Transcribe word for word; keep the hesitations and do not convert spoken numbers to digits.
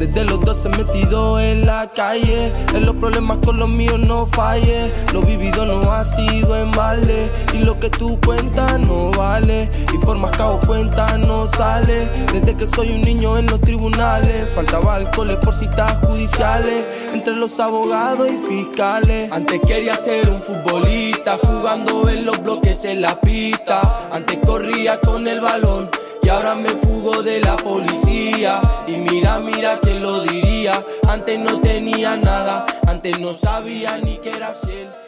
Desde los doce metido en la calle, en los problemas con los míos no falle. Lo vivido no ha sido en balde, y lo que tú cuentas no vale, y por más que hago cuenta no sale. Desde que soy un niño en los tribunales, faltaba alcohol por citas judiciales, entre los abogados y fiscales. Antes quería ser un futbolista, jugando en los bloques en la pista. Antes corría con el balón y ahora me fugo de la policía. Y mira, mira, ¿quién lo diría? Antes no tenía nada, antes no sabía ni que era fiel.